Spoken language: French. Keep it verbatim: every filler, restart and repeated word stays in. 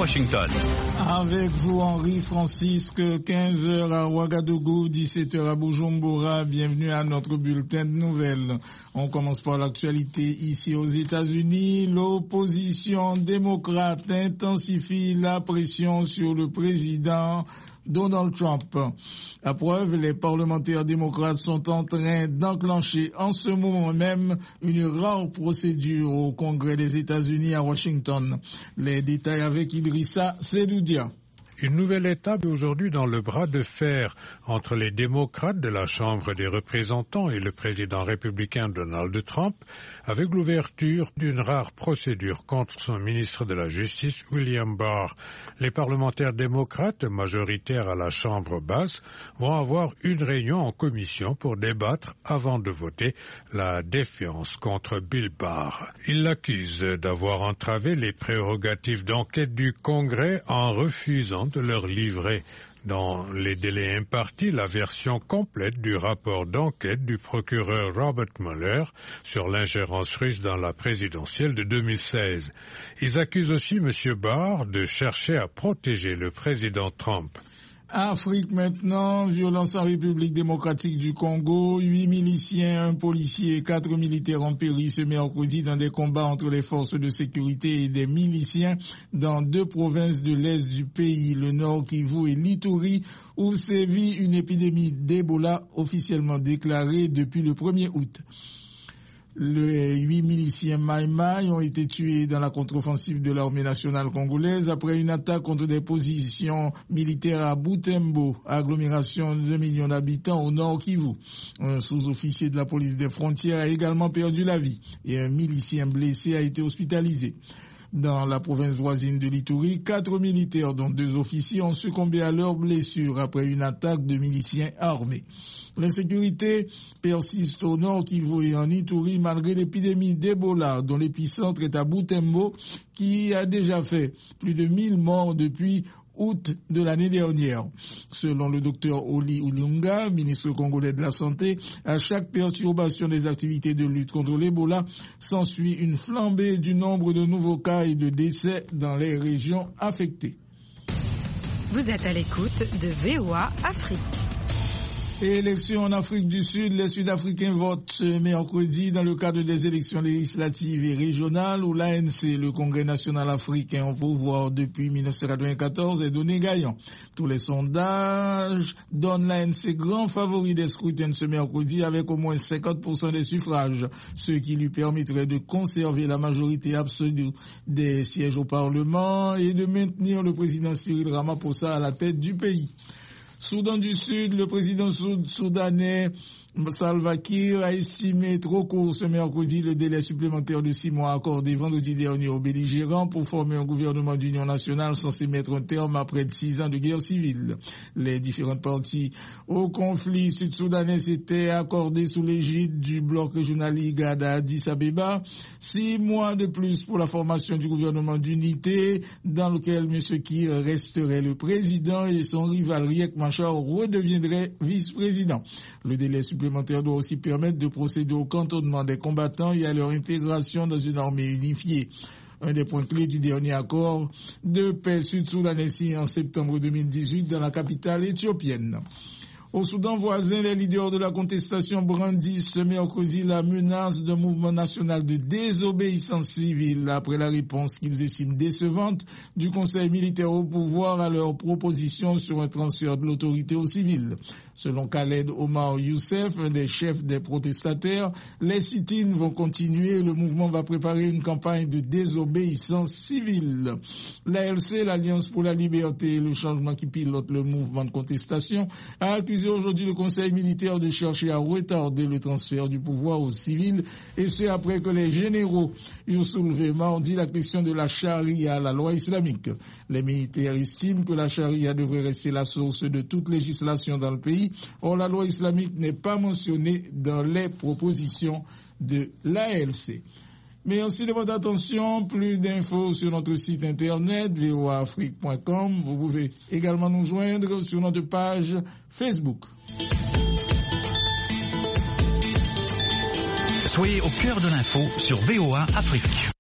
Washington. Avec vous, Henri Francisque, quinze heures à Ouagadougou, dix-sept heures à Bujumbura. Bienvenue à notre bulletin de nouvelles. On commence par l'actualité ici aux États-Unis. L'opposition démocrate intensifie la pression sur le président Donald Trump. À preuve, les parlementaires démocrates sont en train d'enclencher en ce moment même une rare procédure au Congrès des États-Unis à Washington. Les détails avec Idrissa Sedoudia. Une nouvelle étape aujourd'hui dans le bras de fer entre les démocrates de la Chambre des représentants et le président républicain Donald Trump, avec l'ouverture d'une rare procédure contre son ministre de la Justice, William Barr. Les parlementaires démocrates, majoritaires à la Chambre basse, vont avoir une réunion en commission pour débattre avant de voter la défiance contre Bill Barr. Ils l'accusent d'avoir entravé les prérogatives d'enquête du Congrès en refusant de leur livrer dans les délais impartis la version complète du rapport d'enquête du procureur Robert Mueller sur l'ingérence russe dans la présidentielle de deux mille seize. Ils accusent aussi M. Barr de chercher à protéger le président Trump. Afrique maintenant, violence en République démocratique du Congo, huit miliciens, un policier et quatre militaires ont péri ce mercredi dans des combats entre les forces de sécurité et des miliciens dans deux provinces de l'est du pays, le Nord Kivu et l'Ituri, où sévit une épidémie d'Ebola officiellement déclarée depuis le premier août. Les huit miliciens Maïmaï ont été tués dans la contre-offensive de l'armée nationale congolaise après une attaque contre des positions militaires à Butembo, agglomération de deux millions d'habitants au nord Kivu. Un sous-officier de la police des frontières a également perdu la vie et un milicien blessé a été hospitalisé. Dans la province voisine de l'Ituri, quatre militaires dont deux officiers ont succombé à leurs blessures après une attaque de miliciens armés. L'insécurité persiste au nord Kivu et en Ituri malgré l'épidémie d'Ebola dont l'épicentre est à Butembo qui a déjà fait plus de mille morts depuis août de l'année dernière. Selon le docteur Oli Ulunga, ministre congolais de la Santé, à chaque perturbation des activités de lutte contre l'Ebola s'ensuit une flambée du nombre de nouveaux cas et de décès dans les régions affectées. Vous êtes à l'écoute de V O A Afrique. Élections en Afrique du Sud, les Sud-Africains votent ce mercredi dans le cadre des élections législatives et régionales où l'A N C, le Congrès national africain au pouvoir depuis mille neuf cent quatre-vingt-quatorze, est donné gagnant. Tous les sondages donnent l'A N C grand favori des scrutins ce mercredi avec au moins cinquante pour cent des suffrages, ce qui lui permettrait de conserver la majorité absolue des sièges au Parlement et de maintenir le président Cyril Ramaphosa à la tête du pays. Soudan du Sud, le président soudanais Salva Kiir a estimé trop court ce mercredi le délai supplémentaire de six mois accordé vendredi dernier aux belligérants pour former un gouvernement d'union nationale censé mettre un terme à près de six ans de guerre civile. Les différentes parties au conflit sud-soudanais s'étaient accordées sous l'égide du bloc régional IGAD à Addis Abeba. Six mois de plus pour la formation du gouvernement d'unité dans lequel M. Kiir resterait le président et son rival Riek Machar redeviendrait vice-président. Le délai supplémentaire doit aussi permettre de procéder au cantonnement des combattants et à leur intégration dans une armée unifiée. Un des points clés du dernier accord de paix sud-soudanais signé en septembre deux mille dix-huit dans la capitale éthiopienne. Au Soudan voisin, les leaders de la contestation brandissent ce mercredi la menace d'un mouvement national de désobéissance civile après la réponse qu'ils estiment décevante du Conseil militaire au pouvoir à leur proposition sur un transfert de l'autorité aux civils. Selon Khaled Omar Youssef, un des chefs des protestataires, les sit-ins vont continuer et le mouvement va préparer une campagne de désobéissance civile. L'A L C, l'Alliance pour la liberté et le changement qui pilote le mouvement de contestation, a accusé aujourd'hui le Conseil militaire de chercher à retarder le transfert du pouvoir aux civils, et ce après que les généraux eurent soulevé mardi la question de la charia, la loi islamique. Les militaires estiment que la charia devrait rester la source de toute législation dans le pays. Or, la loi islamique n'est pas mentionnée dans les propositions de l'A L C. Merci de votre attention. Plus d'infos sur notre site internet v o a afrique point com. Vous pouvez également nous joindre sur notre page Facebook. Soyez au cœur de l'info sur V O A Afrique.